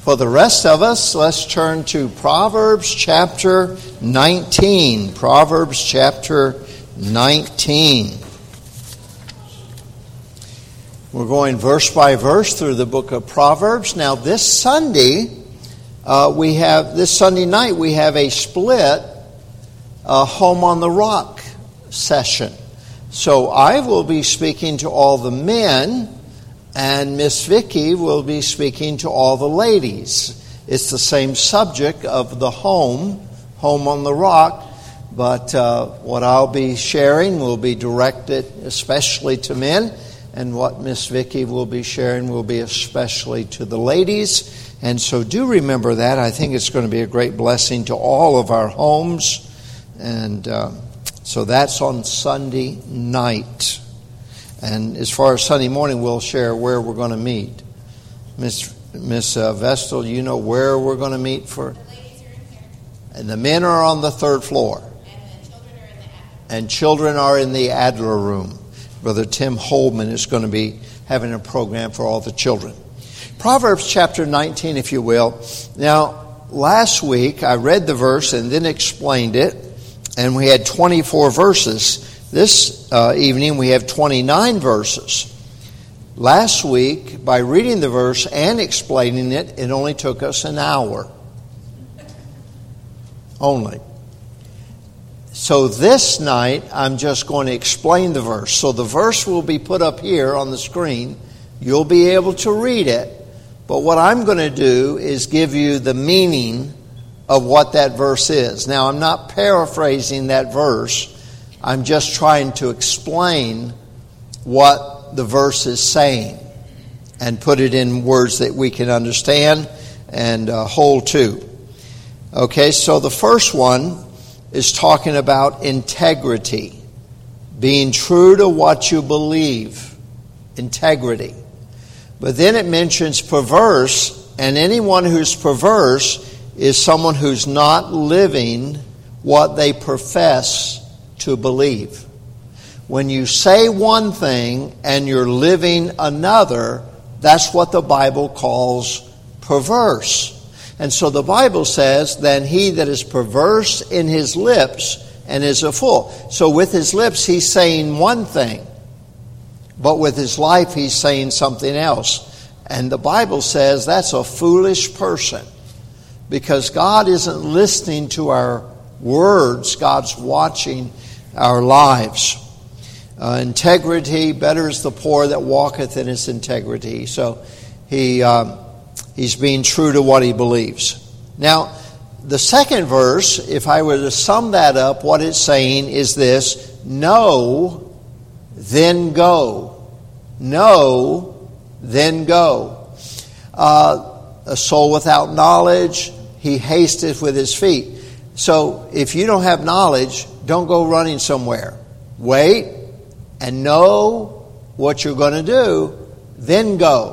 For the rest of us, let's turn to Proverbs chapter 19. Proverbs chapter 19. We're going verse by verse through the book of Proverbs. Now this Sunday night we have a split Home on the Rock session. So I will be speaking to all the men, and Miss Vicki will be speaking to all the ladies. It's the same subject of the home on the rock, but what I'll be sharing will be directed especially to men, and what Miss Vicki will be sharing will be especially to the ladies. And so do remember that. I think it's going to be a great blessing to all of our homes. And so that's on Sunday night. And as far as Sunday morning, we'll share where we're going to meet. Miss Vestal, you know where we're going to meet for? The ladies are in here. And the men are on the third floor. And the children are in the Adler. And children are in the Adler room. Brother Tim Holman is going to be having a program for all the children. Proverbs chapter 19, if you will. Now, last week I read the verse and then explained it, and we had 24 verses. This evening we have 29 verses. Last week, by reading the verse and explaining it, it only took us an hour. Only. So this night, I'm just going to explain the verse. So the verse will be put up here on the screen. You'll be able to read it. But what I'm going to do is give you the meaning of what that verse is. Now, I'm not paraphrasing that verse. I'm just trying to explain what the verse is saying and put it in words that we can understand and hold to. Okay, so the first one is talking about integrity, being true to what you believe, integrity. But then it mentions perverse, and anyone who's perverse is someone who's not living what they profess to believe. When you say one thing and you're living another, that's what the Bible calls perverse. And so the Bible says, then he that is perverse in his lips and is a fool. So with his lips he's saying one thing, but with his life he's saying something else. And the Bible says that's a foolish person, because God isn't listening to our words. God's watching our lives. Integrity, better is the poor that walketh in his integrity. So he's being true to what he believes. Now, the second verse, if I were to sum that up, what it's saying is this: know, then go. Know, then go. A soul without knowledge, he hasteth with his feet. So if you don't have knowledge, don't go running somewhere. Wait and know what you're going to do, then go.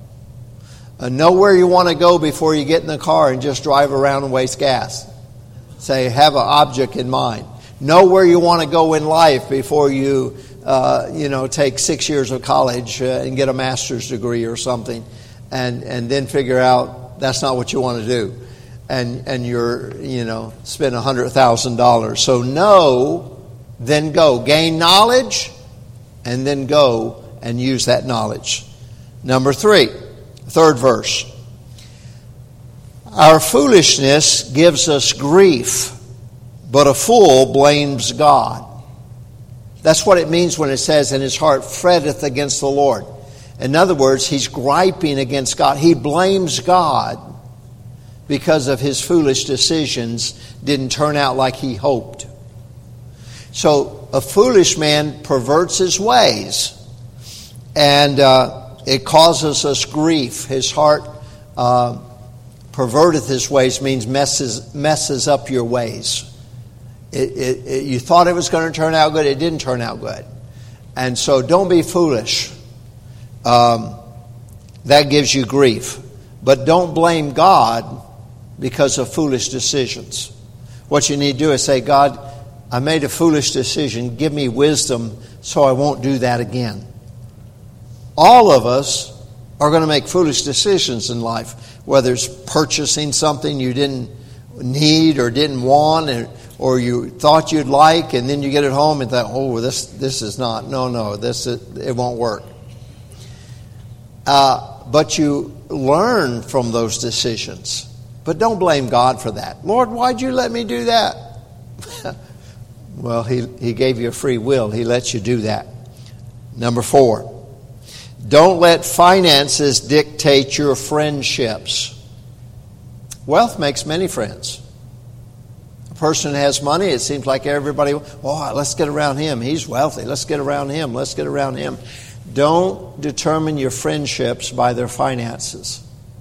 Know where you want to go before you get in the car and just drive around and waste gas. Say, have an object in mind. Know where you want to go in life before you, take 6 years of college and get a master's degree or something, and then figure out that's not what you want to do, and you're spend $100,000. So know, then go. Gain knowledge, and then go and use that knowledge. Number 3. Third verse. Our foolishness gives us grief, but a fool blames God. That's what it means when it says, in his heart fretteth against the Lord. In other words, he's griping against God. He blames God because of his foolish decisions didn't turn out like he hoped. So a foolish man perverts his ways, and it causes us grief. His heart perverteth his ways means messes up your ways. You thought it was going to turn out good. It didn't turn out good. And so don't be foolish. That gives you grief. But don't blame God because of foolish decisions. What you need to do is say, God, I made a foolish decision. Give me wisdom so I won't do that again. All of us are going to make foolish decisions in life. whether it's purchasing something you didn't need or didn't want, or you thought you'd like, and then you get it home and thought, oh, this is not, it won't work. But you learn from those decisions. But don't blame God for that. Lord, why'd you let me do that? Well, he gave you a free will. He lets you do that. Number 4, don't let finances dictate your friendships. Wealth makes many friends. A person who has money, it seems like everybody, let's get around him. He's wealthy. Let's get around him. Let's get around him. Don't determine your friendships by their finances.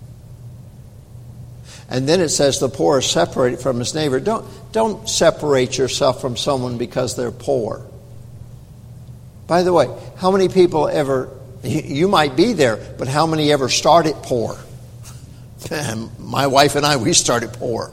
And then it says the poor are separated from his neighbor. Don't separate yourself from someone because they're poor. By the way, how many people ever, you might be there, but how many ever started poor? My wife and I, we started poor.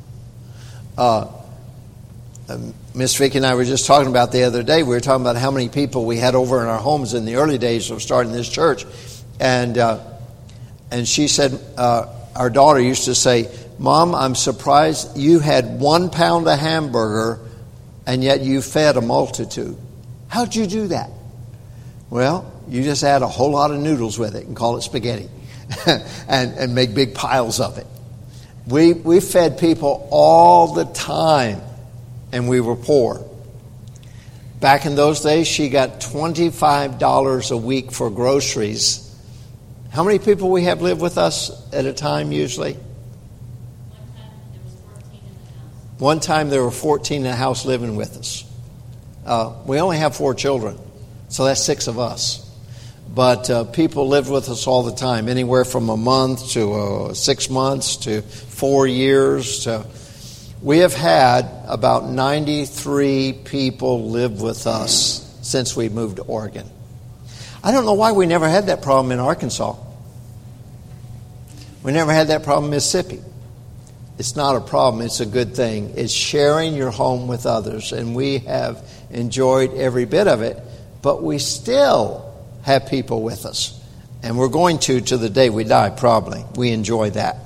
Miss Vicki and I were just talking about the other day, we were talking about how many people we had over in our homes in the early days of starting this church. And she said, our daughter used to say, Mom, I'm surprised you had 1 pound of hamburger and yet you fed a multitude. How'd you do that? Well, you just add a whole lot of noodles with it and call it spaghetti and make big piles of it. We fed people all the time and we were poor. Back in those days, she got $25 a week for groceries. How many people we have live with us at a time usually? One time there were 14 in the house living with us. We only have 4 children, so that's 6 of us. But people lived with us all the time, anywhere from a month to 6 months to 4 years. We have had about 93 people live with us since we moved to Oregon. I don't know why we never had that problem in Arkansas. We never had that problem in Mississippi. It's not a problem, it's a good thing. It's sharing your home with others, and we have enjoyed every bit of it, but we still have people with us. And we're going to the day we die, probably. We enjoy that.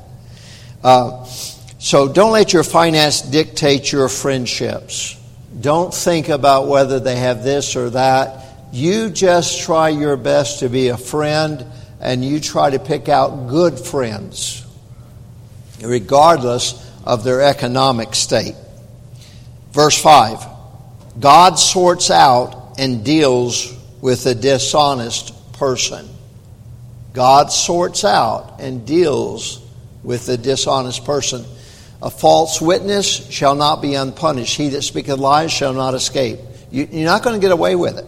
So don't let your finance dictate your friendships. Don't think about whether they have this or that. You just try your best to be a friend, and you try to pick out good friends, regardless of their economic state. Verse 5, God sorts out and deals with a dishonest person. God sorts out and deals with a dishonest person. A false witness shall not be unpunished. He that speaketh lies shall not escape. You're not going to get away with it.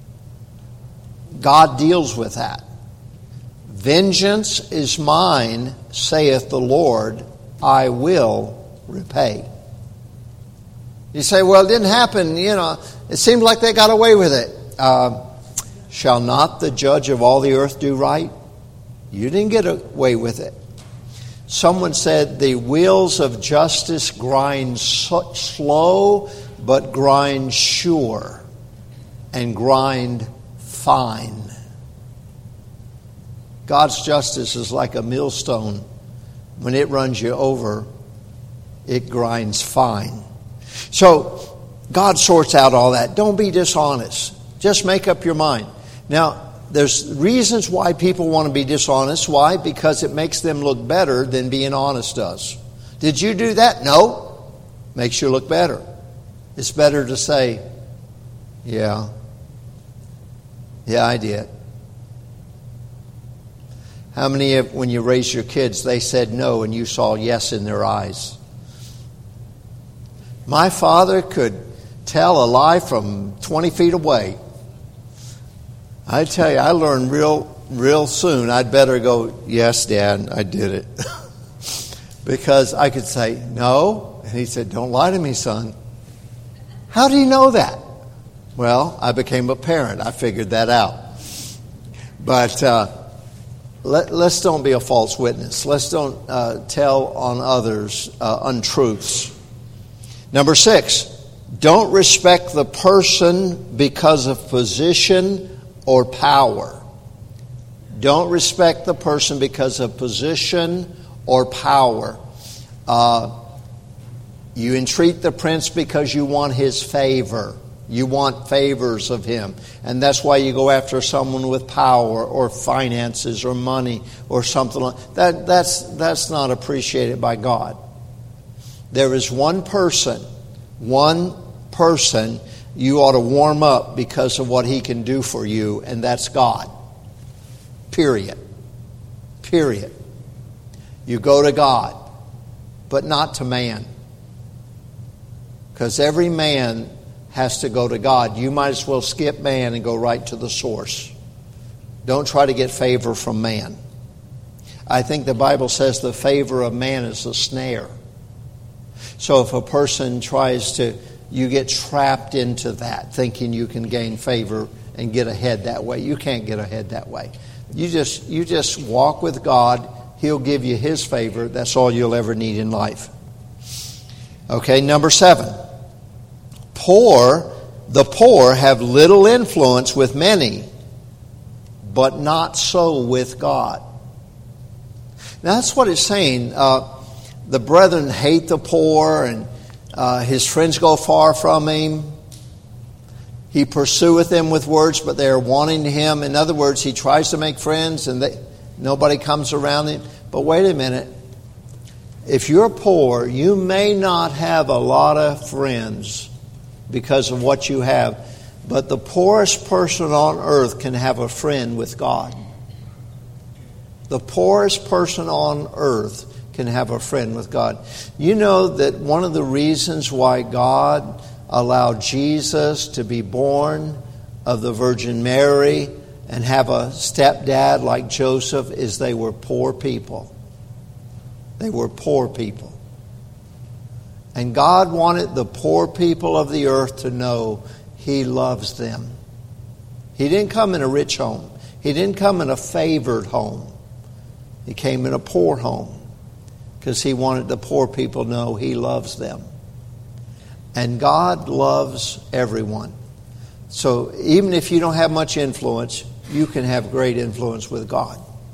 God deals with that. Vengeance is mine, saith the Lord, I will repay. You say, well, it didn't happen, it seemed like they got away with it. Shall not the judge of all the earth do right? You didn't get away with it. Someone said the wheels of justice grind slow, but grind sure and grind fine. God's justice is like a millstone. When it runs you over, it grinds fine. So God sorts out all that. Don't be dishonest. Just make up your mind. Now, there's reasons why people want to be dishonest. Why? Because it makes them look better than being honest does. Did you do that? No. Makes you look better. It's better to say, yeah, I did. How many of, when you raised your kids, they said no and you saw yes in their eyes? My father could tell a lie from 20 feet away. I tell you, I learned real soon, I'd better go, yes, Dad, I did it. Because I could say, no. And he said, don't lie to me, son. How do you know that? Well, I became a parent. I figured that out. But let's don't be a false witness. Let's don't tell on others untruths. Number 6, don't respect the person because of position or power. Don't respect the person because of position or power. You entreat the prince because you want his favor. You want favors of him. And that's why you go after someone with power or finances or money or something like that. That's not appreciated by God. There is one person you ought to warm up because of what he can do for you, and that's God. Period. You go to God, but not to man. Because every man has to go to God. You might as well skip man and go right to the source. Don't try to get favor from man. I think the Bible says the favor of man is a snare. So if a person you get trapped into that, thinking you can gain favor and get ahead that way. You can't get ahead that way. You just walk with God. He'll give you his favor. That's all you'll ever need in life. Okay, number 7. The poor have little influence with many, but not so with God. Now that's what it's saying. The brethren hate the poor, and his friends go far from him. He pursueth them with words, but they are wanting him. In other words, he tries to make friends, and nobody comes around him. But wait a minute. If you're poor, you may not have a lot of friends because of what you have. But the poorest person on earth can have a friend with God. The poorest person on earth can have a friend with God. You know that one of the reasons why God allowed Jesus to be born of the Virgin Mary and have a stepdad like Joseph is they were poor people. They were poor people. And God wanted the poor people of the earth to know he loves them. He didn't come in a rich home. He didn't come in a favored home. He came in a poor home because he wanted the poor people to know he loves them. And God loves everyone. So even if you don't have much influence, you can have great influence with God.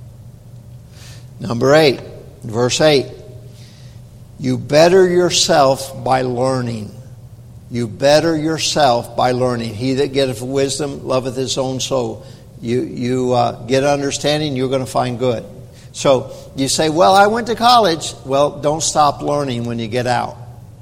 Number 8, verse 8. You better yourself by learning. You better yourself by learning. He that getteth wisdom loveth his own soul. You get understanding, you're going to find good. So you say, well, I went to college. Well, don't stop learning when you get out.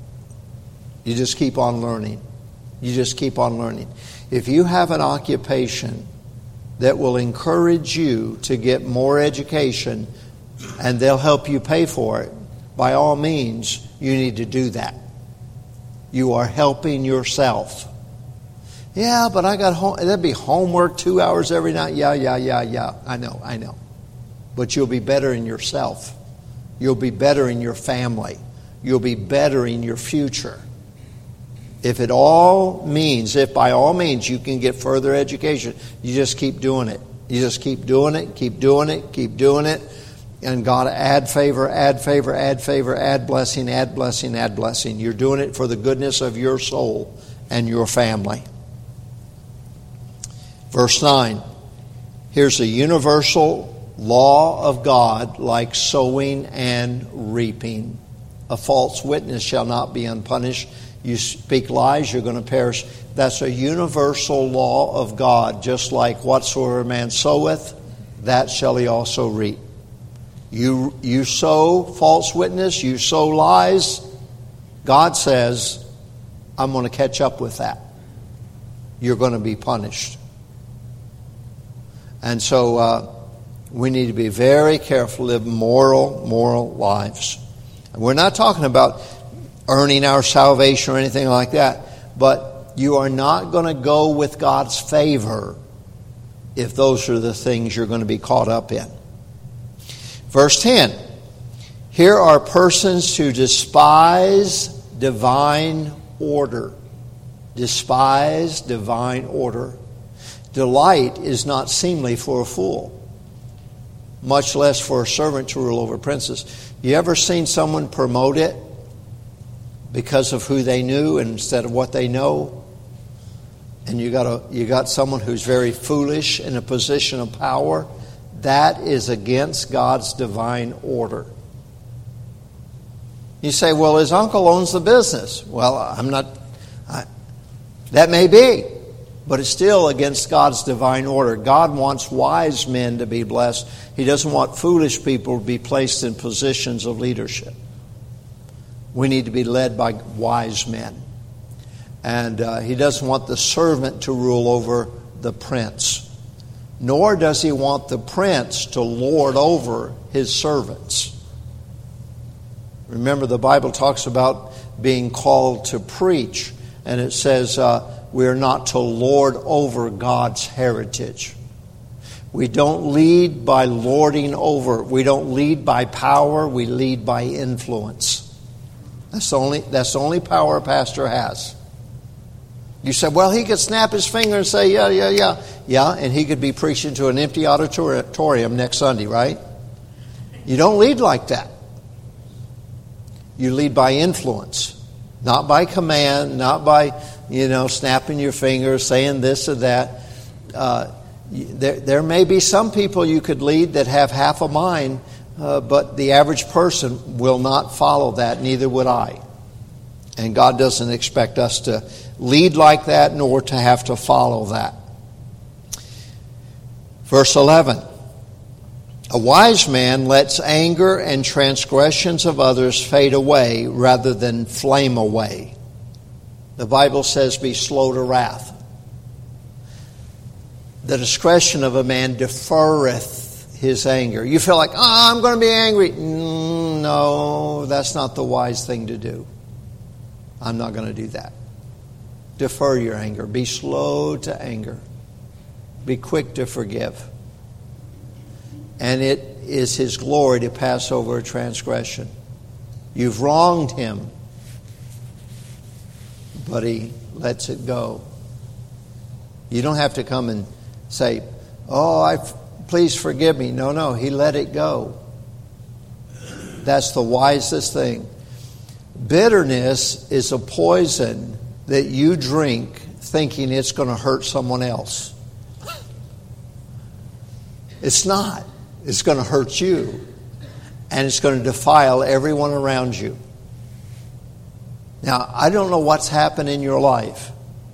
You just keep on learning. You just keep on learning. If you have an occupation that will encourage you to get more education and they'll help you pay for it, by all means, you need to do that. You are helping yourself. Yeah, but I got home. That'd be homework 2 hours every night. Yeah. I know. But you'll be better in yourself. You'll be better in your family. You'll be better in your future. If by all means you can get further education, you just keep doing it. You just keep doing it. And God add favor, add blessing. You're doing it for the goodness of your soul and your family. Verse 9. Here's a universal law of God like sowing and reaping. A false witness shall not be unpunished. You speak lies, you're going to perish. That's a universal law of God. Just like whatsoever a man soweth, that shall he also reap. You sow false witness, you sow lies. God says, I'm going to catch up with that. You're going to be punished. And so we need to be very careful, live moral lives. And we're not talking about earning our salvation or anything like that, but you are not going to go with God's favor if those are the things you're going to be caught up in. Verse 10, here are persons who despise divine order. Despise divine order. Delight is not seemly for a fool, much less for a servant to rule over princes. You ever seen someone promote it because of who they knew instead of what they know? And you got someone who's very foolish in a position of power. That is against God's divine order. You say, well, his uncle owns the business. Well, that may be, but it's still against God's divine order. God wants wise men to be blessed. He doesn't want foolish people to be placed in positions of leadership. We need to be led by wise men. And he doesn't want the servant to rule over the prince. Nor does he want the prince to lord over his servants. Remember, the Bible talks about being called to preach. And it says we are not to lord over God's heritage. We don't lead by lording over. We don't lead by power. We lead by influence. That's the only power a pastor has. You said, well, he could snap his finger and say, yeah. Yeah, and he could be preaching to an empty auditorium next Sunday, right? You don't lead like that. You lead by influence, not by command, not by, snapping your fingers, saying this or that. There may be some people you could lead that have half a mind, but the average person will not follow that, neither would I. And God doesn't expect us to lead like that, nor to have to follow that. Verse 11. A wise man lets anger and transgressions of others fade away rather than flame away. The Bible says, be slow to wrath. The discretion of a man deferreth his anger. You feel like, I'm going to be angry. No, that's not the wise thing to do. I'm not going to do that. Defer your anger. Be slow to anger. Be quick to forgive. And it is his glory to pass over a transgression. You've wronged him, but he lets it go. You don't have to come and say, please forgive me. No, he let it go. That's the wisest thing. Bitterness is a poison that you drink thinking it's going to hurt someone else. It's not. It's going to hurt you. And it's going to defile everyone around you. Now, I don't know what's happened in your life.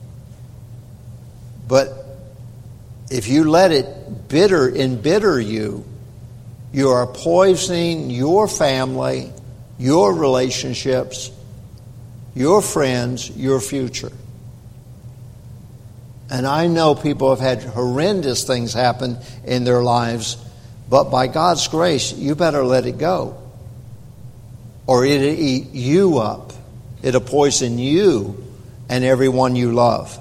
But if you let it embitter you, you are poisoning your family, your relationships, your friends, your future. And I know people have had horrendous things happen in their lives, but by God's grace, you better let it go. Or it'll eat you up. It'll poison you and everyone you love.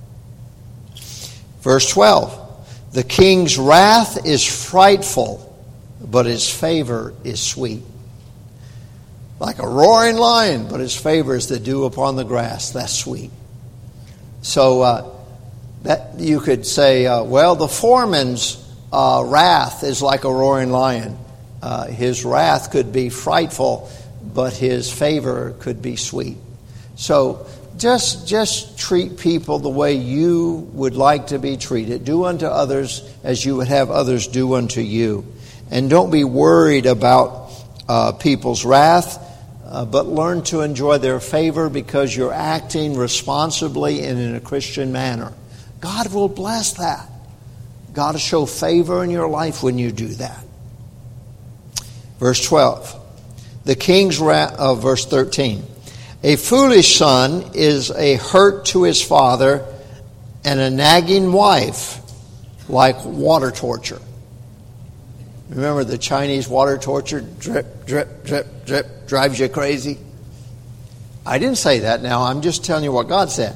Verse 12. The king's wrath is frightful, but his favor is sweet. Like a roaring lion, but his favor is the dew upon the grass. That's sweet. So that you could say, the foreman's wrath is like a roaring lion. His wrath could be frightful, but his favor could be sweet. So just treat people the way you would like to be treated. Do unto others as you would have others do unto you. And don't be worried about people's wrath, but learn to enjoy their favor because you're acting responsibly and in a Christian manner. God will bless that. God will show favor in your life when you do that. Verse 12. The king's wrath, verse 13. A foolish son is a hurt to his father, and a nagging wife like water torture. Remember the Chinese water torture? Drip, drip, drip, drip, drives you crazy. I didn't say that now. I'm just telling you what God said.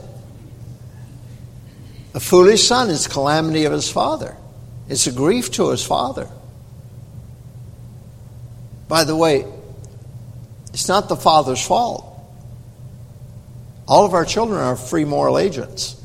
A foolish son is calamity of his father. It's a grief to his father. By the way, it's not the father's fault. All of our children are free moral agents.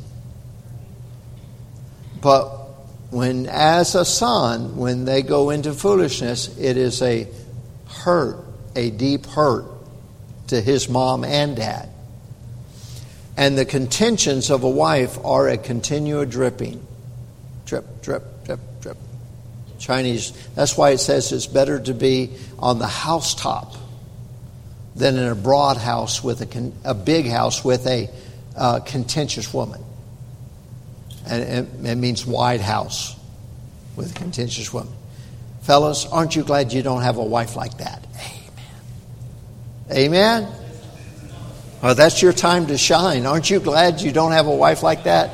But when, as a son, when they go into foolishness, it is a hurt, a deep hurt to his mom and dad. And the contentions of a wife are a continual dripping. Drip, drip, drip, drip. Chinese, that's why it says it's better to be on the housetop than in a broad house with a big house with a contentious woman. And it means wide house with a contentious woman. Fellas, aren't you glad you don't have a wife like that? Amen. Amen? Oh, that's your time to shine. Aren't you glad you don't have a wife like that?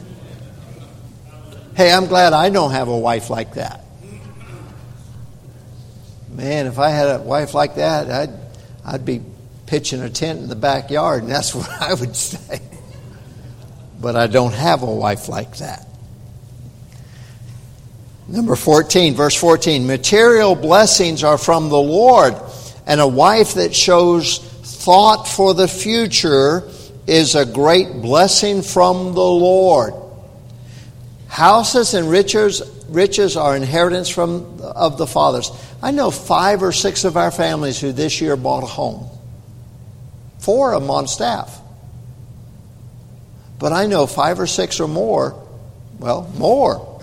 Hey, I'm glad I don't have a wife like that. Man, if I had a wife like that, I'd be pitching a tent in the backyard, and that's where I would stay. But I don't have a wife like that. Number 14, verse 14. Material blessings are from the Lord, and a wife that shows thought for the future is a great blessing from the Lord. Houses and riches are inheritance of the fathers. I know 5 or 6 of our families who this year bought a home. 4 of them on staff. But I know 5 or 6 or more, well, more.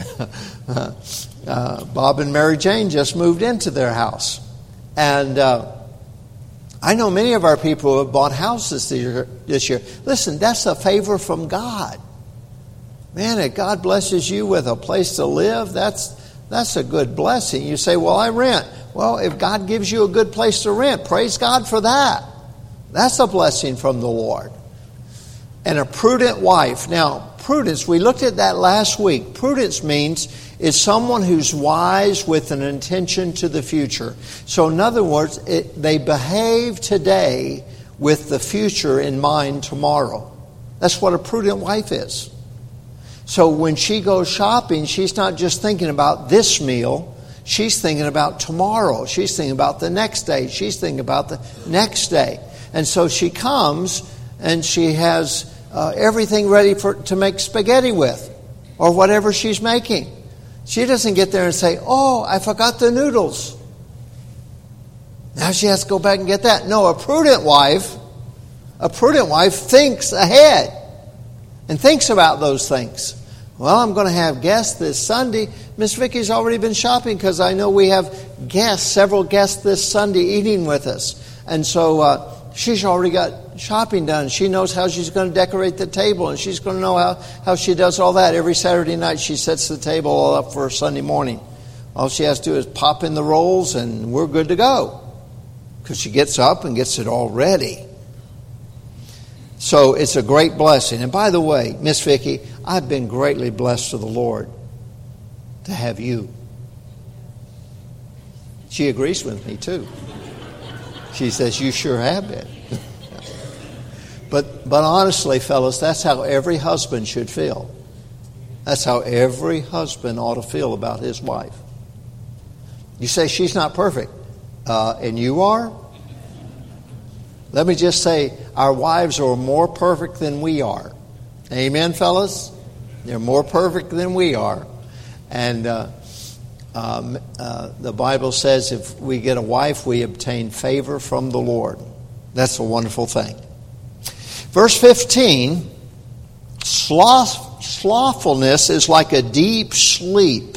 Bob and Mary Jane just moved into their house. And I know many of our people who have bought houses this year. Listen, that's a favor from God. Man, if God blesses you with a place to live, that's a good blessing. You say, well, I rent. Well, if God gives you a good place to rent, praise God for that. That's a blessing from the Lord. And a prudent wife. Now, prudence, we looked at that last week. Prudence means is someone who's wise with an intention to the future. So in other words, they behave today with the future in mind tomorrow. That's what a prudent wife is. So when she goes shopping, she's not just thinking about this meal. She's thinking about tomorrow. She's thinking about the next day. She's thinking about the next day. And so she comes and she has everything ready to make spaghetti with or whatever she's making. She doesn't get there and say, oh, I forgot the noodles. Now she has to go back and get that. No, a prudent wife thinks ahead and thinks about those things. Well, I'm going to have guests this Sunday. Miss Vicky's already been shopping because I know we have several guests this Sunday eating with us. And so she's already got shopping done. She knows how she's going to decorate the table, and she's going to know how she does all that. Every Saturday night she sets the table all up for Sunday morning. All she has to do is pop in the rolls, and we're good to go. Because she gets up and gets it all ready. So it's a great blessing. And by the way, Miss Vicky, I've been greatly blessed to the Lord to have you. She agrees with me too. She says, you sure have been. But honestly, fellas, that's how every husband should feel. That's how every husband ought to feel about his wife. You say she's not perfect, and you are? Let me just say, our wives are more perfect than we are. Amen, fellas? They're more perfect than we are. And the Bible says if we get a wife, we obtain favor from the Lord. That's a wonderful thing. Verse 15, slothfulness is like a deep sleep,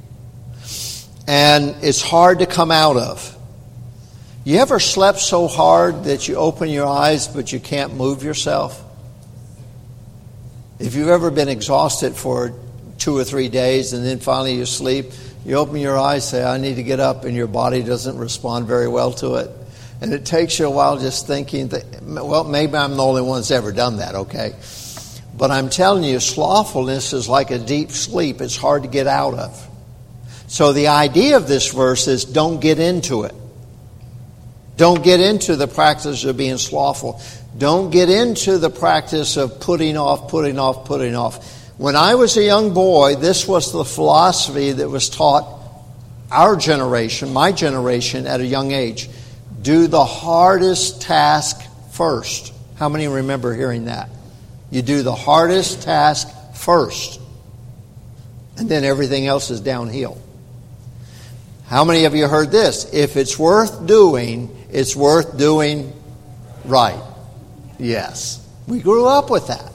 and it's hard to come out of. You ever slept so hard that you open your eyes but you can't move yourself? If you've ever been exhausted for 2 or 3 days and then finally you sleep, you open your eyes, say, I need to get up, and your body doesn't respond very well to it. And it takes you a while just thinking, well, maybe I'm the only one that's ever done that, okay? But I'm telling you, slothfulness is like a deep sleep. It's hard to get out of. So the idea of this verse is don't get into it. Don't get into the practice of being slothful. Don't get into the practice of putting off. When I was a young boy, this was the philosophy that was taught our generation, my generation, at a young age. Do the hardest task first. How many remember hearing that? You do the hardest task first, and then everything else is downhill. How many of you heard this? If it's worth doing, it's worth doing right. Yes. We grew up with that.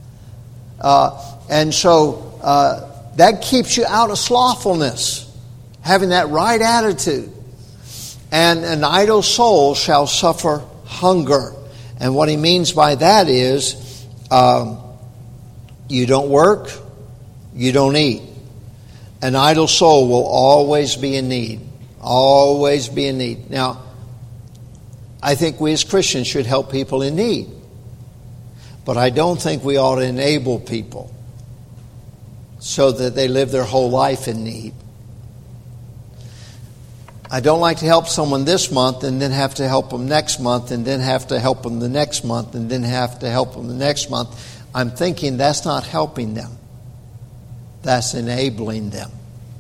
And so that keeps you out of slothfulness, having that right attitude. And an idle soul shall suffer hunger. And what he means by that is you don't work, you don't eat. An idle soul will always be in need. Always be in need. Now, I think we as Christians should help people in need. But I don't think we ought to enable people so that they live their whole life in need. I don't like to help someone this month and then have to help them next month and then have to help them the next month and then have to help them the next month. I'm thinking that's not helping them. That's enabling them.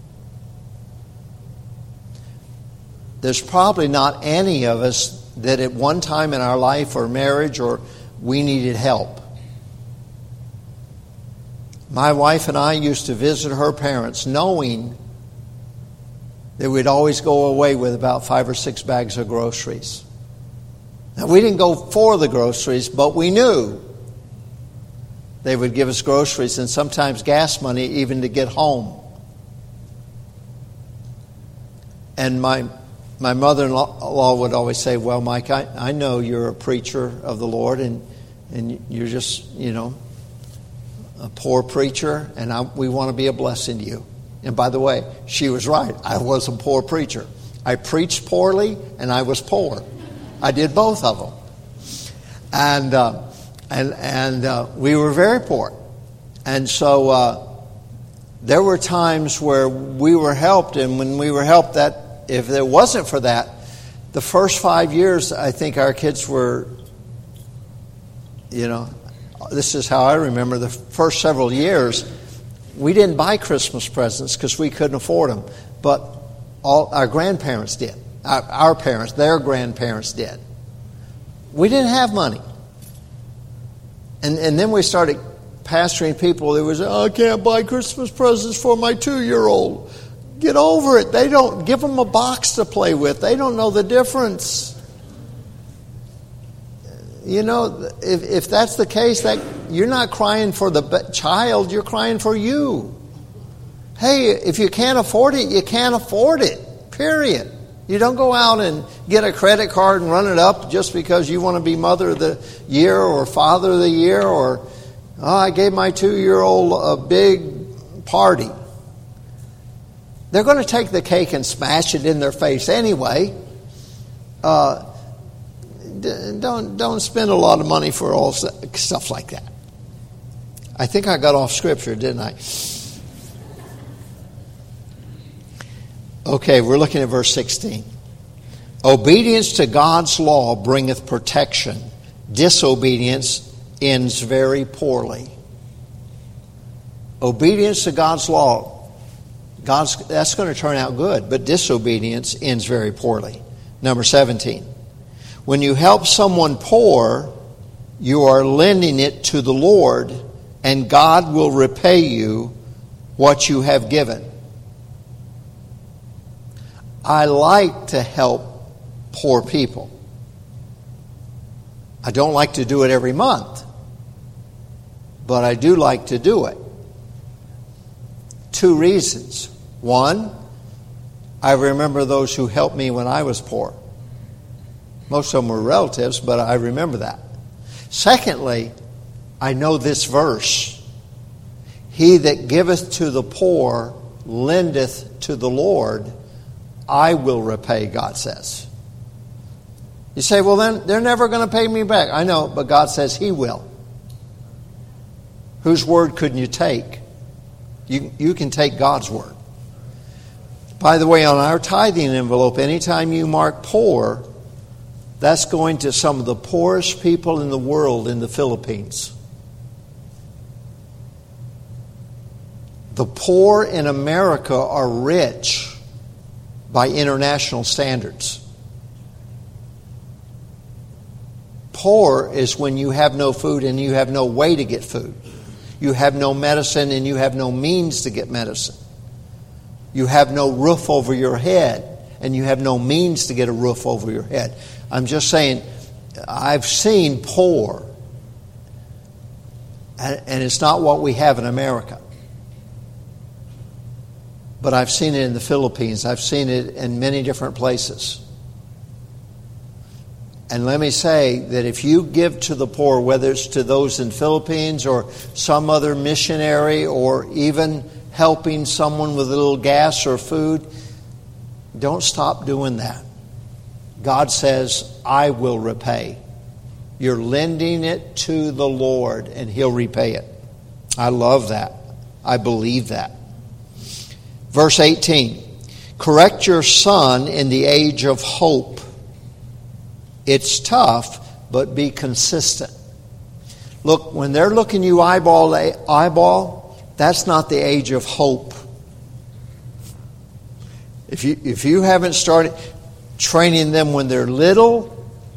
There's probably not any of us that at one time in our life or marriage or we needed help. My wife and I used to visit her parents knowing that we'd always go away with about 5 or 6 bags of groceries. Now, we didn't go for the groceries, but we knew they would give us groceries and sometimes gas money even to get home. And my mother-in-law would always say, well, Mike, I know you're a preacher of the Lord and you're just, a poor preacher, and we want to be a blessing to you. And by the way, she was right. I was a poor preacher. I preached poorly, and I was poor. I did both of them. And we were very poor. And so there were times where we were helped, and when we were helped, that if it wasn't for that, the first 5 years, I think our kids were, this is how I remember the first several years, we didn't buy Christmas presents because we couldn't afford them. But all our grandparents did. Our parents, their grandparents did. We didn't have money. And then we started pastoring people that was, I can't buy Christmas presents for my 2-year-old. Get over it. They don't give them a box to play with. They don't know the difference. If that's the case, that you're not crying for the child, you're crying for you. Hey, if you can't afford it, you can't afford it. Period. You don't go out and get a credit card and run it up just because you want to be mother of the year or father of the year or, I gave my 2-year-old a big party. They're going to take the cake and smash it in their face anyway. Don't spend a lot of money for all stuff like that. I think I got off scripture, didn't I? Okay, we're looking at verse 16. Obedience to God's law bringeth protection. Disobedience ends very poorly. Obedience to God's law, that's going to turn out good, but disobedience ends very poorly. Number 17. When you help someone poor, you are lending it to the Lord, and God will repay you what you have given. I like to help poor people. I don't like to do it every month, but I do like to do it. 2 reasons. 1, I remember those who helped me when I was poor. Most of them were relatives, but I remember that. Secondly, I know this verse. He that giveth to the poor lendeth to the Lord, I will repay, God says. You say, well, then they're never going to pay me back. I know, but God says He will. Whose word couldn't you take? You can take God's word. By the way, on our tithing envelope, anytime you mark poor, that's going to some of the poorest people in the world in the Philippines. The poor in America are rich by international standards. Poor is when you have no food and you have no way to get food. You have no medicine and you have no means to get medicine. You have no roof over your head and you have no means to get a roof over your head. I'm just saying, I've seen poor, and it's not what we have in America. But I've seen it in the Philippines. I've seen it in many different places. And let me say that if you give to the poor, whether it's to those in Philippines or some other missionary or even helping someone with a little gas or food, don't stop doing that. God says, I will repay. You're lending it to the Lord and He'll repay it. I love that. I believe that. Verse 18, correct your son in the age of hope. It's tough, but be consistent. Look, when they're looking you eyeball to eyeball, that's not the age of hope. If you haven't started training them when they're little,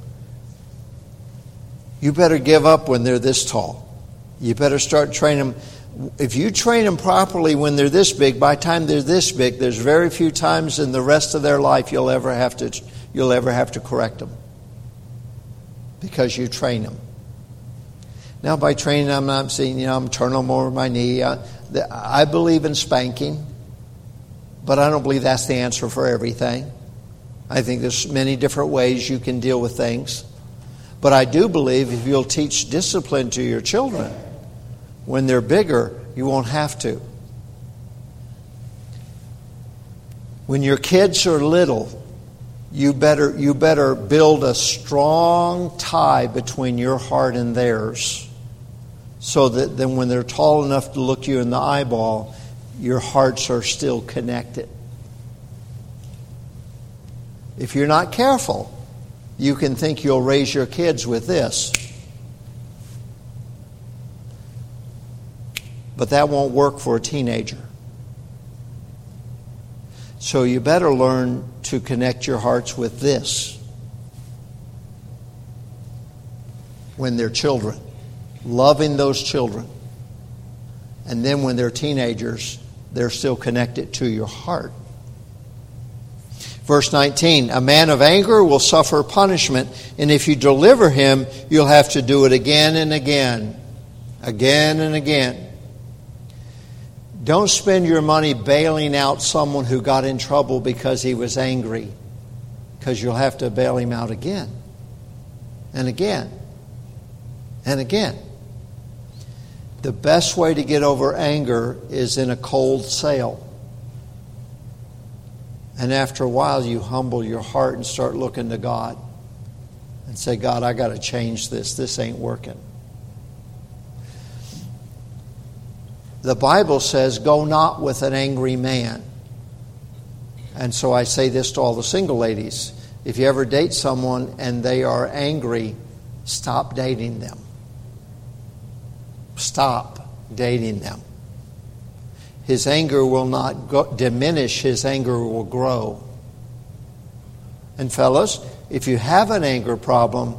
you better give up when they're this tall. You better start training them. If you train them properly when they're this big, by the time they're this big, there's very few times in the rest of their life you'll ever have to correct them, because you train them. Now, by training them, I'm not saying, I'm turning them over my knee. I believe in spanking, but I don't believe that's the answer for everything. I think there's many different ways you can deal with things. But I do believe if you'll teach discipline to your children, when they're bigger, you won't have to. When your kids are little, you better build a strong tie between your heart and theirs, so that then when they're tall enough to look you in the eyeball, your hearts are still connected. If you're not careful, you can think you'll raise your kids with this. But that won't work for a teenager. So you better learn to connect your hearts with this when they're children, loving those children. And then when they're teenagers, they're still connected to your heart. Verse 19, a man of anger will suffer punishment, and if you deliver him, you'll have to do it again and again. Again and again. Don't spend your money bailing out someone who got in trouble because he was angry, because you'll have to bail him out again and again and again. The best way to get over anger is in a cold sale. And after a while, you humble your heart and start looking to God and say, God, I got to change this. This ain't working. The Bible says, go not with an angry man. And so I say this to all the single ladies. If you ever date someone and they are angry, stop dating them. Stop dating them. His anger will not diminish. His anger will grow. And fellas, if you have an anger problem,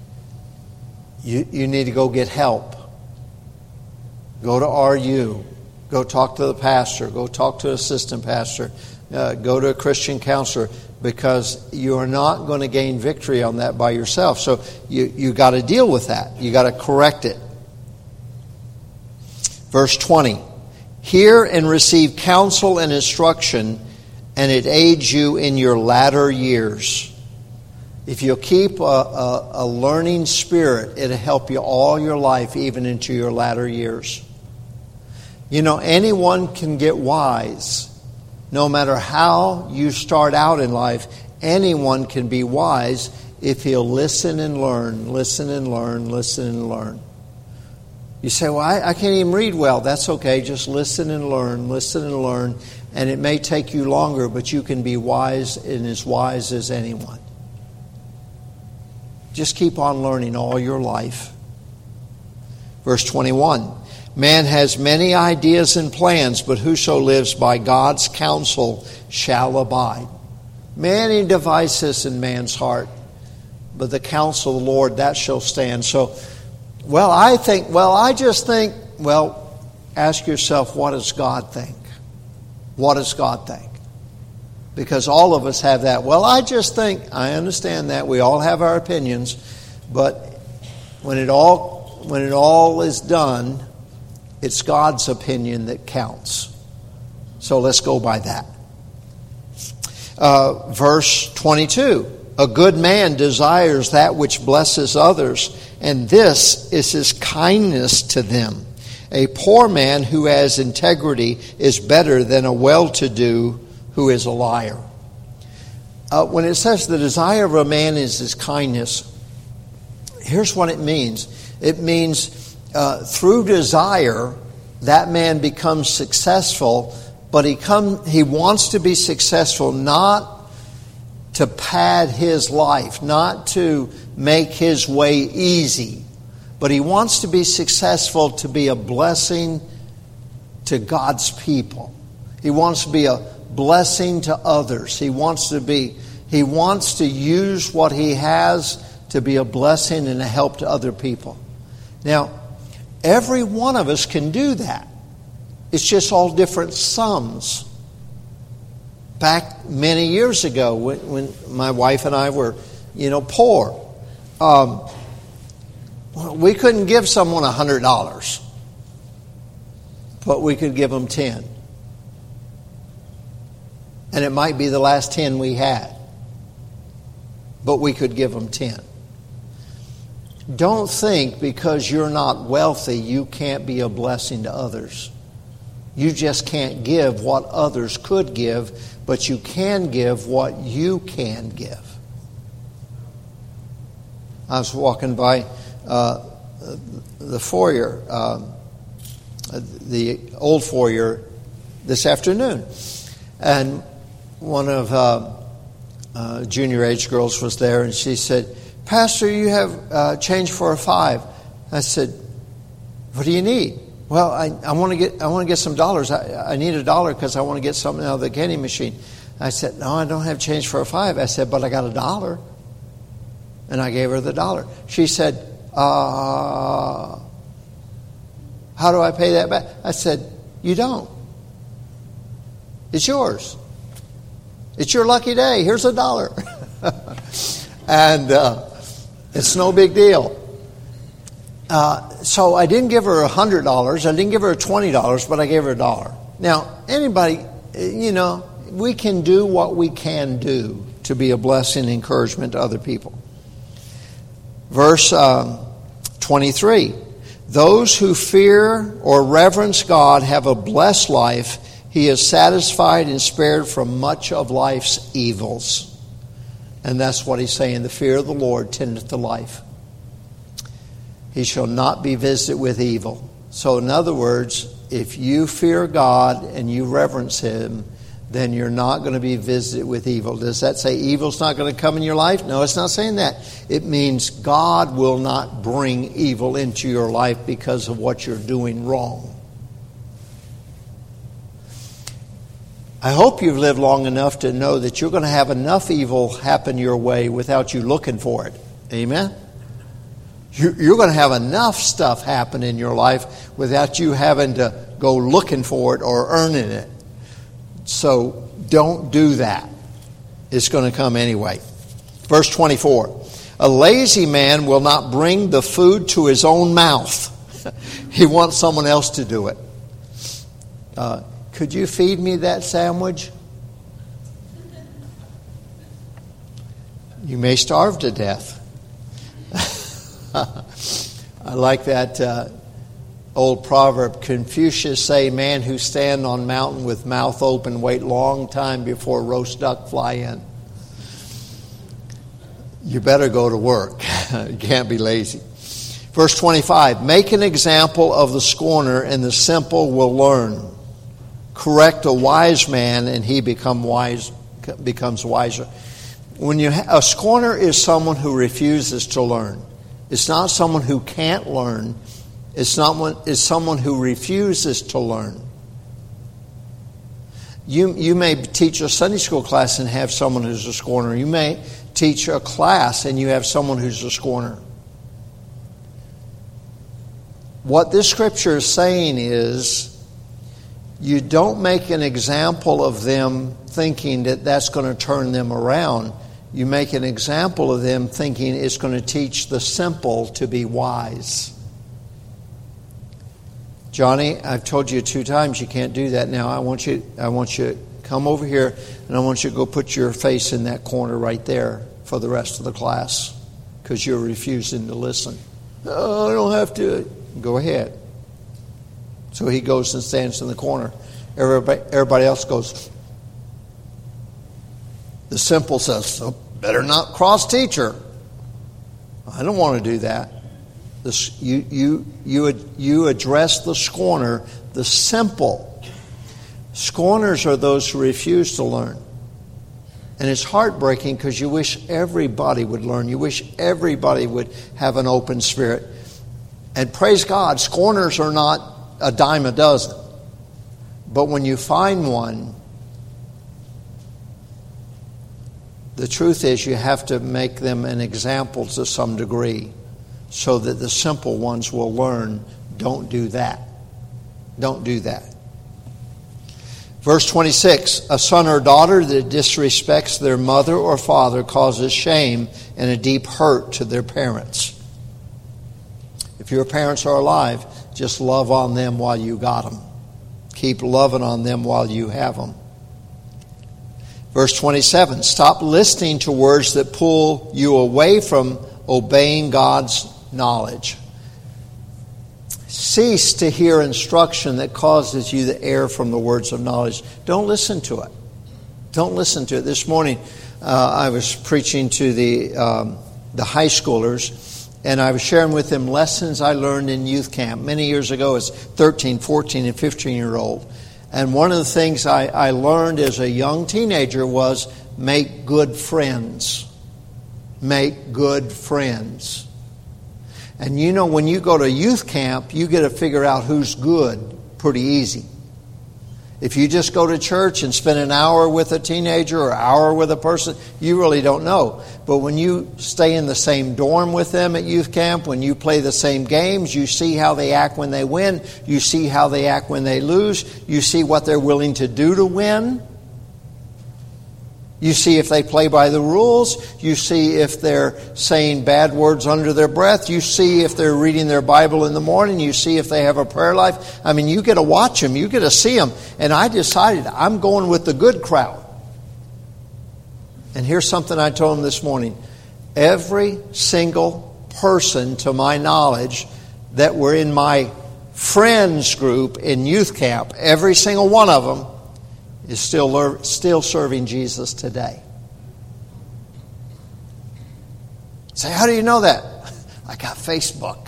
you need to go get help. Go to RU. Go talk to the pastor. Go talk to an assistant pastor. Go to a Christian counselor, because you are not going to gain victory on that by yourself. So you got to deal with that. You got to correct it. Verse 20. Hear and receive counsel and instruction, and it aids you in your latter years. If you'll keep a learning spirit, it'll help you all your life, even into your latter years. Anyone can get wise. No matter how you start out in life, anyone can be wise if he'll listen and learn, listen and learn, listen and learn. You say, well, I can't even read well. That's okay. Just listen and learn, and it may take you longer, but you can be wise and as wise as anyone. Just keep on learning all your life. Verse 21, man has many ideas and plans, but whoso lives by God's counsel shall abide. Many devices in man's heart, but the counsel of the Lord, that shall stand. So, ask yourself, what does God think? What does God think? Because all of us have that. I understand that. We all have our opinions. But when it all is done, it's God's opinion that counts. So let's go by that. Verse 22. A good man desires that which blesses others, and this is his kindness to them. A poor man who has integrity is better than a well-to-do who is a liar. When it says the desire of a man is his kindness, here's what it means. It means through desire, that man becomes successful, but he wants to be successful not to pad his life, not to make his way easy, but he wants to be successful to be a blessing to God's people. He wants to be a blessing to others. He wants to use what he has to be a blessing and a help to other people. Now, every one of us can do that. It's just all different sums. Back many years ago, when my wife and I were, poor, we couldn't give someone $100, but we could give them 10. And it might be the last 10 we had, but we could give them 10. Don't think because you're not wealthy, you can't be a blessing to others. You just can't give what others could give, but you can give what you can give. I was walking by the foyer, the old foyer, this afternoon, and one of junior age girls was there, and she said, "Pastor, you have change for a $5." I said, "What do you need?" "Well, I want to get some dollars. I need $1 because I want to get something out of the candy machine." I said, "No, I don't have change for a $5." I said, "But I got $1." And I gave her the $1. She said, "How do I pay that back?" I said, "You don't. It's yours. It's your lucky day. Here's $1." And it's no big deal. So I didn't give her $100. I didn't give her $20, but I gave her $1. Now, anybody, we can do what we can do to be a blessing and encouragement to other people. Verse 23. Those who fear or reverence God have a blessed life. He is satisfied and spared from much of life's evils. And that's what he's saying. The fear of the Lord tendeth to life. He shall not be visited with evil. So in other words, if you fear God and you reverence him, then you're not going to be visited with evil. Does that say evil's not going to come in your life? No, it's not saying that. It means God will not bring evil into your life because of what you're doing wrong. I hope you've lived long enough to know that you're going to have enough evil happen your way without you looking for it. Amen? You're going to have enough stuff happen in your life without you having to go looking for it or earning it. So don't do that. It's going to come anyway. Verse 24. A lazy man will not bring the food to his own mouth. He wants someone else to do it. Could you feed me that sandwich? You may starve to death. I like that old proverb. Confucius say, "Man who stand on mountain with mouth open wait long time before roast duck fly in." You better go to work. You can't be lazy. Verse 25. Make an example of the scorner, and the simple will learn. Correct a wise man, and he becomes wiser. A scorner is someone who refuses to learn. It's not someone who can't learn. It's someone who refuses to learn. You may teach a Sunday school class and have someone who's a scorner. You may teach a class and you have someone who's a scorner. What this scripture is saying is, you don't make an example of them thinking that that's going to turn them around. You make an example of them thinking it's going to teach the simple to be wise. Johnny, I've told you 2 times you can't do that now. I want you to come over here, and I want you to go put your face in that corner right there. for the rest of the class because you're refusing to listen. Oh, I don't have to. Go ahead. So he goes and stands in the corner. Everybody else goes. The simple says, oh, better not cross teacher. I don't want to do that. You address the scorner, the simple. Scorners are those who refuse to learn. And it's heartbreaking because you wish everybody would learn. You wish everybody would have an open spirit. And praise God, scorners are not a dime a dozen. But when you find one, the truth is you have to make them an example to some degree so that the simple ones will learn, don't do that. Don't do that. Verse 26, a son or daughter that disrespects their mother or father causes shame and a deep hurt to their parents. If your parents are alive, just love on them while you got them. Keep loving on them while you have them. Verse 27, stop listening to words that pull you away from obeying God's knowledge. Cease to hear instruction that causes you to err from the words of knowledge. Don't listen to it. Don't listen to it. This morning, I was preaching to the high schoolers, and I was sharing with them lessons I learned in youth camp many years ago as 13, 14, and 15-year-old. And one of the things I learned as a young teenager was make good friends. Make good friends. And you know, when you go to youth camp, you get to figure out who's good pretty easy. If you just go to church and spend an hour with a teenager or an hour with a person, you really don't know. But when you stay in the same dorm with them at youth camp, when you play the same games, you see how they act when they win. You see how they act when they lose. You see what they're willing to do to win. You see if they play by the rules. You see if they're saying bad words under their breath. You see if they're reading their Bible in the morning. You see if they have a prayer life. I mean, you get to watch them. You get to see them. And I decided I'm going with the good crowd. And here's something I told them this morning. Every single person, to my knowledge, that were in my friends group in youth camp, every single one of them, is still serving Jesus today. Say, how do you know that? I got Facebook.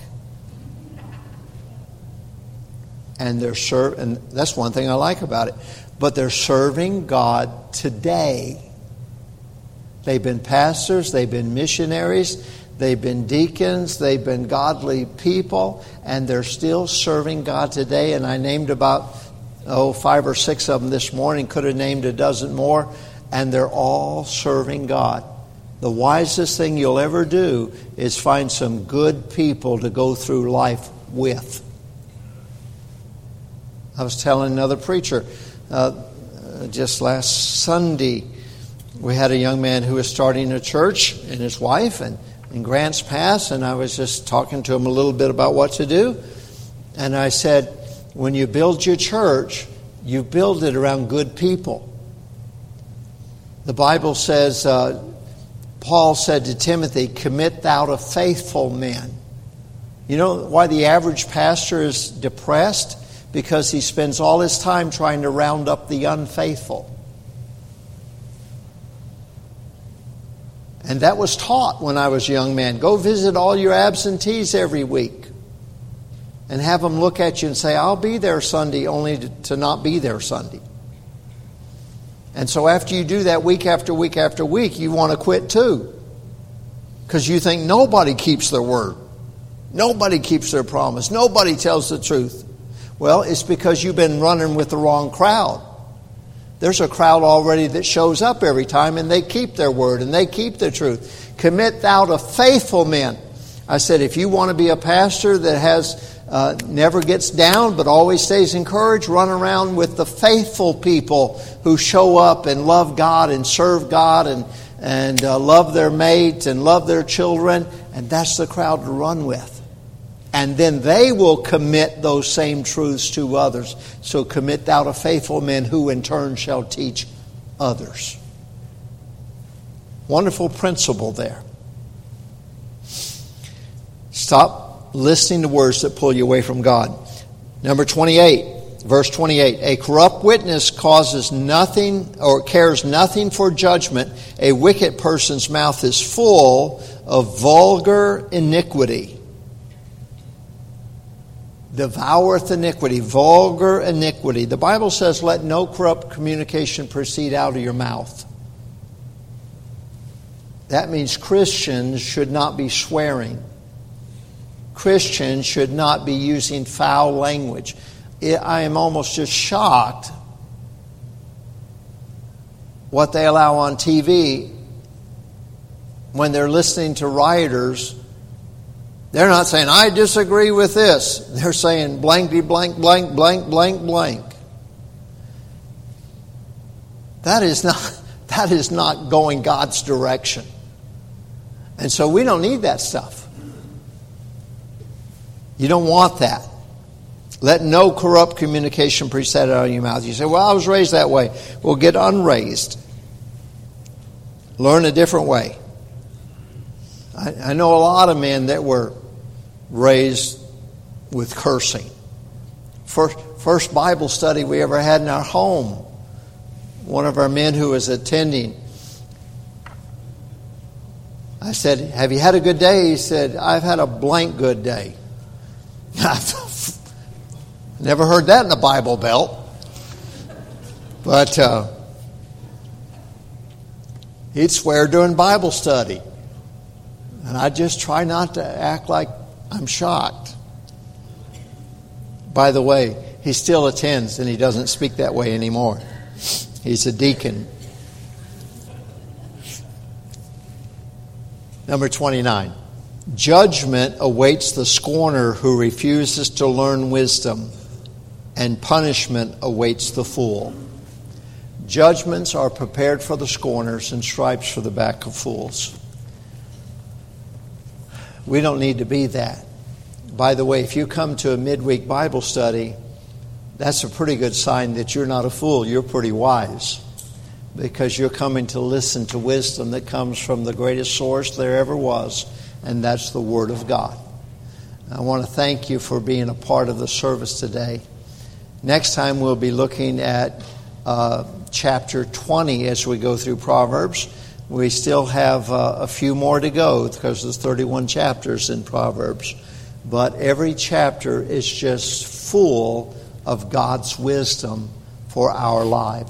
And and that's one thing I like about it. But they're serving God today. They've been pastors, they've been missionaries, they've been deacons, they've been godly people, and they're still serving God today. And I named about 5 or 6 of them this morning, could have named a dozen more, and they're all serving God. The wisest thing you'll ever do is find some good people to go through life with. I was telling another preacher just last Sunday, we had a young man who was starting a church, and his wife, and in Grants Pass, and I was just talking to him a little bit about what to do. And I said, when you build your church, you build it around good people. The Bible says, Paul said to Timothy, commit thou to faithful men. You know why the average pastor is depressed? Because he spends all his time trying to round up the unfaithful. And that was taught when I was a young man. Go visit all your absentees every week. And have them look at you and say, I'll be there Sunday, only to not be there Sunday. And so after you do that week after week after week, you want to quit too. Because you think nobody keeps their word. Nobody keeps their promise. Nobody tells the truth. Well, it's because you've been running with the wrong crowd. There's a crowd already that shows up every time, and they keep their word and they keep the truth. Commit thou to faithful men. I said, if you want to be a pastor that has never gets down but always stays encouraged, run around with the faithful people who show up and love God and serve God and love their mates and love their children. And that's the crowd to run with. And then they will commit those same truths to others. So commit thou to faithful men who in turn shall teach others. Wonderful principle there. Stop listening to words that pull you away from God. Number 28, verse 28. A corrupt witness causes nothing or cares nothing for judgment. A wicked person's mouth is full of vulgar iniquity. Devoureth iniquity, vulgar iniquity. The Bible says, let no corrupt communication proceed out of your mouth. That means Christians should not be swearing. Christians should not be using foul language. I am almost just shocked what they allow on TV when they're listening to rioters. They're not saying, I disagree with this. They're saying blankety blank, blank, blank, blank, blank. That is not going God's direction. And so we don't need that stuff. You don't want that. Let no corrupt communication proceed out of your mouth. You say, well, I was raised that way. Well, get unraised. Learn a different way. I know a lot of men that were raised with cursing. First Bible study we ever had in our home, one of our men who was attending, I said, have you had a good day? He said, I've had a blank good day. Never heard that in the Bible Belt. But he'd swear during Bible study. And I just try not to act like I'm shocked. By the way, he still attends and he doesn't speak that way anymore. He's a deacon. Number 29. Judgment awaits the scorner who refuses to learn wisdom, and punishment awaits the fool. Judgments are prepared for the scorners and stripes for the back of fools. We don't need to be that. By the way, if you come to a midweek Bible study, that's a pretty good sign that you're not a fool. You're pretty wise, because you're coming to listen to wisdom that comes from the greatest source there ever was, and that's the Word of God. I want to thank you for being a part of the service today. Next time we'll be looking at chapter 20 as we go through Proverbs. We still have a few more to go because there's 31 chapters in Proverbs. But every chapter is just full of God's wisdom for our lives.